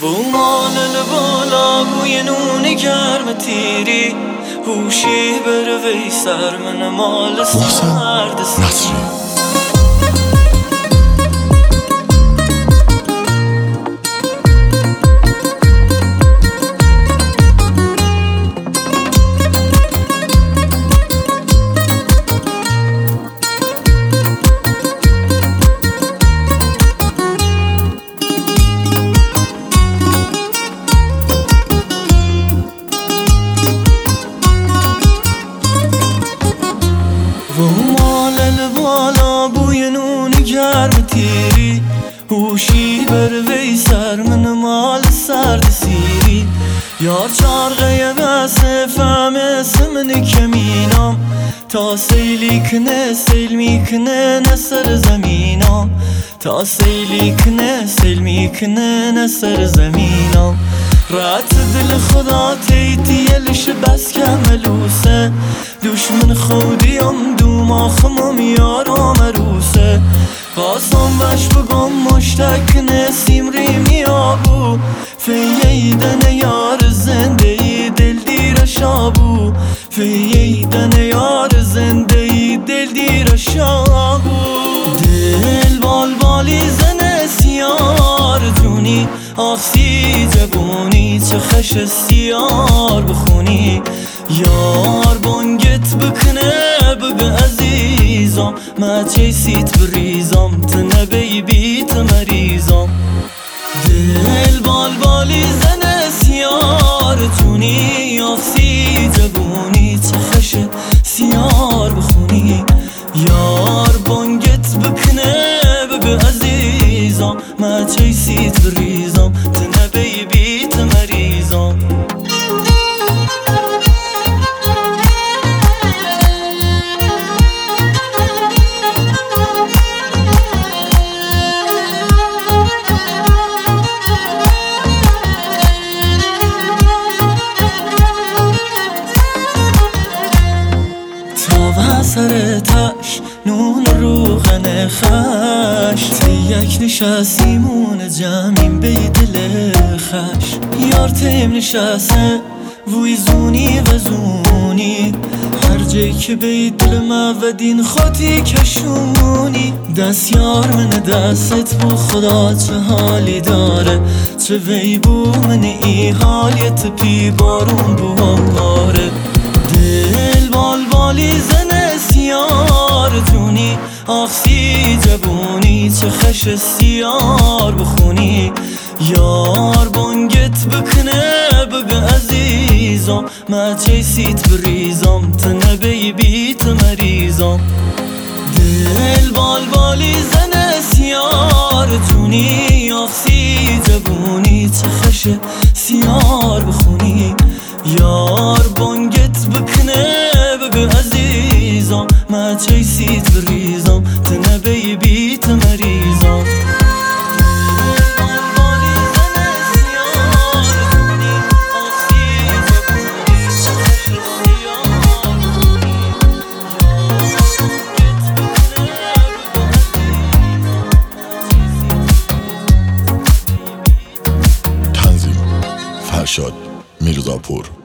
بومال بالا بوی نون گرم تیری هوشی بر وی سر من مال سرد سیری ومال البالا بوی نون گرم تیری هوشی بر وی سر من مال سرد سیری یار چارغه بسه فهم اسمن کمینام تا سیلی کنه سیل میکنه نسر زمینام تا سیلی کنه سیل میکنه نسر زمینام رات دل خدا تیتیلش بس کملوسه دشمن خودیم دوما خمم یارم عروسه قاسم بش بگم مشتک نسیم ریمی آبو فییدن یار زنده ای دل دیر شابو فییدن یار زنده ای دل دیر شابو دل بال بالی زنه سیار جونی آخسی جبونی چه خش سیار بخونی یار بانگت بکنه بگه عزیزم ما چیسیت بریزم تنبی بیت مریزم دل بال بالی زنه سیار جونی آخسی جبونی چه خش سیار بخونی یار بانگت بکنه بگه عزیزم ما چیسیت بریزم تنبی بیت مریزم سر تش نون روغن خش یک نشستیمون جمعیم به دل خش یار تیم نشسته وی زونی و زونی هر جایی که به دل ما و دین خودی کشونی دست یار من دستت بو خدا چه حالی داره چه وی بو من ای حالیت پی بارون بو هماره دل بال بالی زنه سیار جونی آخسی جبونی چه خش سیار بخونی یار بانگت بکنه بگه عزیزم ما چیسیت بریزم تنبی بیت مریزم دل بال بالی زنه سیار جونی آخسی جبونی چه خش سیار بخونی یار بانگت بکنه بگه عزیزم ما چیسیت بریزم تنبی بیت مریزم تنظیم فرشاد میرزاپور.